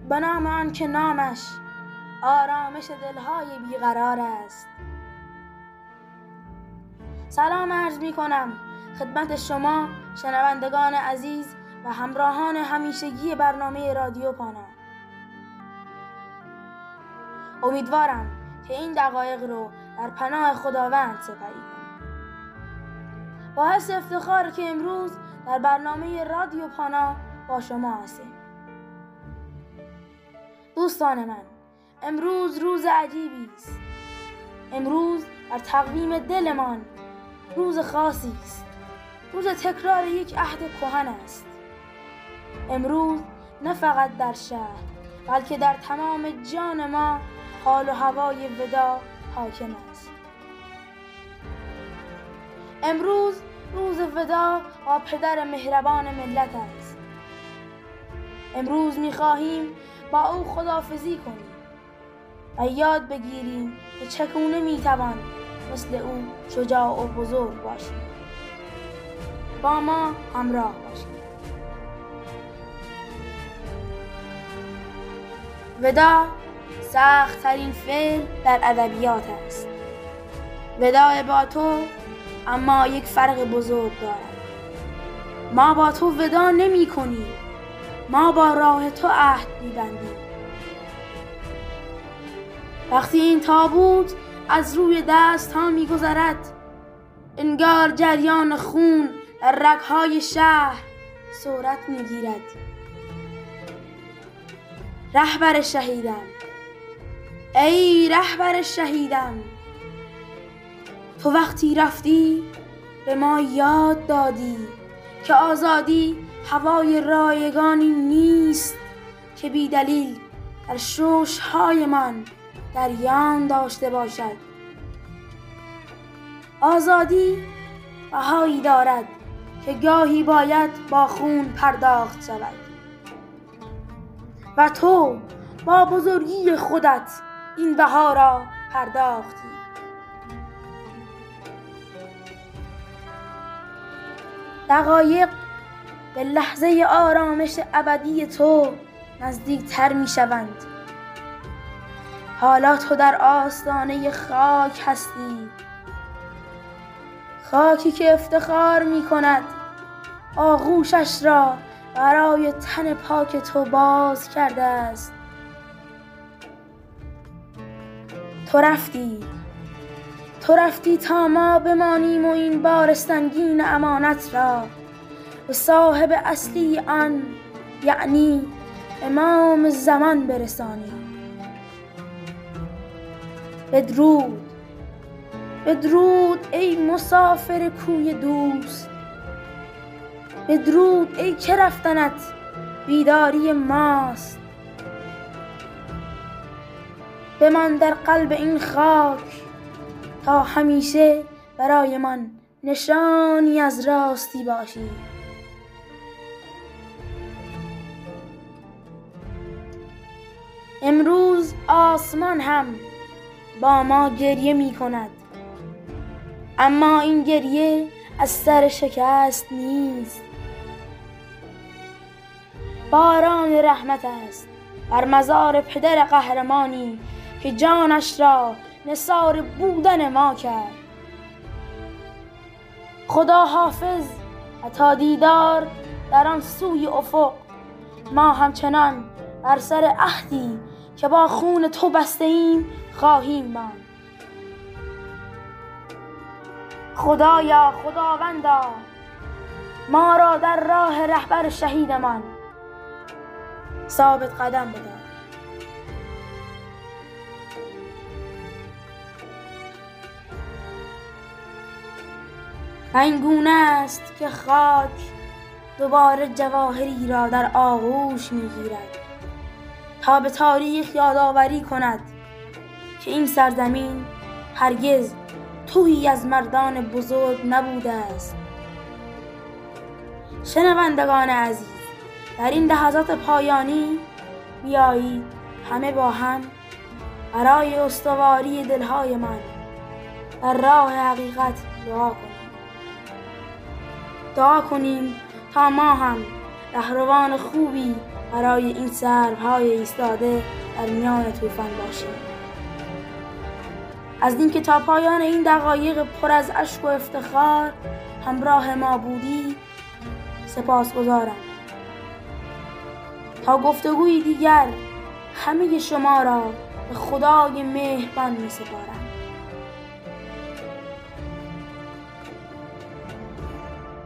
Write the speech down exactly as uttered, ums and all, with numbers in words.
به نام آن که نامش آرامش دلهای بیقرار است. سلام عرض می کنم خدمت شما شنوندگان عزیز و همراهان همیشگی برنامه رادیو پانا. امیدوارم که این دقایق رو در پناه خداوند سپری کنید. با حس افتخار که امروز در برنامه رادیو پانا با شما هستیم. دوستان من، امروز روز عجیبی است. امروز در تقویم دلمان روز خاصی است. روز تکرار یک عهد کهن است. امروز نه فقط در شهر بلکه در تمام جان ما حال و هوای ودا حاکم است. امروز روز ودا با پدر مهربان ملت است. امروز می‌خواهیم با او خداحافظی کنیم و یاد بگیریم که چگونه می‌توان مثل او شجاع و بزرگ باشیم. با ما همراه باشید. ودا سخت ترین فعل در ادبیات است. وداع با تو اما یک فرق بزرگ دارد. ما با تو ودا نمی کنیم. ما با راه تو عهد می بندیم. وقتی این تابوت از روی دست ها می گذرد، انگار جریان خون در رگ‌های شهر صورت می گیرد. رهبر شهیدم، ای رهبر شهیدم، تو وقتی رفتی به ما یاد دادی که آزادی هوای رایگانی نیست که بی دلیل در شوش‌های من دریان داشته باشد. آزادی بهایی دارد که گاهی باید با خون پرداخت شود و تو با بزرگی خودت این بها را پرداختی. دقایق به لحظه آرامش ابدی تو نزدیکتر می شوند. حالا تو در آستانه خاک هستی، خاکی که افتخار می کند آغوشش را برای تن پاک تو باز کرده است. تو رفتی تو رفتی تا ما بمانیم و این بار سنگین امانت را به صاحب اصلی آن، یعنی امام زمان برسانیم. بدرود بدرود ای مسافر کوی دوست، بدرود ای که رفتنت بیداری ماست. بمان در قلب این خاک تا همیشه برای من نشانی از راستی باشی. امروز آسمان هم با ما گریه می کند، اما این گریه از سر شکست نیست. باران رحمت است بر مزار پدر قهرمانی که جانش را نثار بودن ما کرد. خدا حافظ و تا دیدار در آن سوی افق، ما همچنان بر سر عهدی که با خون تو بسته ایم خواهیم ماند. خدایا، خداوندا، ما را در راه رهبر شهیدمان ثابت قدم بدار. این گونه است که خاک دوباره جواهری را در آغوش می‌گیرد تا به تاریخ یادآوری کند که این سرزمین هرگز تهی از مردان بزرگ نبوده است. شنوندگان عزیز، در این لحظات پایانی بیایید همه با هم برای استواری دلهای من در راه حقیقت دعا کنیم. دعا کنیم تا ما هم رهروان خوبی برای این سروهای ایستاده در میان طوفان باشیم. از اینکه تا پایان این دقایق پر از اشک و افتخار همراه ما بودی سپاسگزارم. تا گفتگوی دیگر همه شما را به خدای مهربان می سپارم.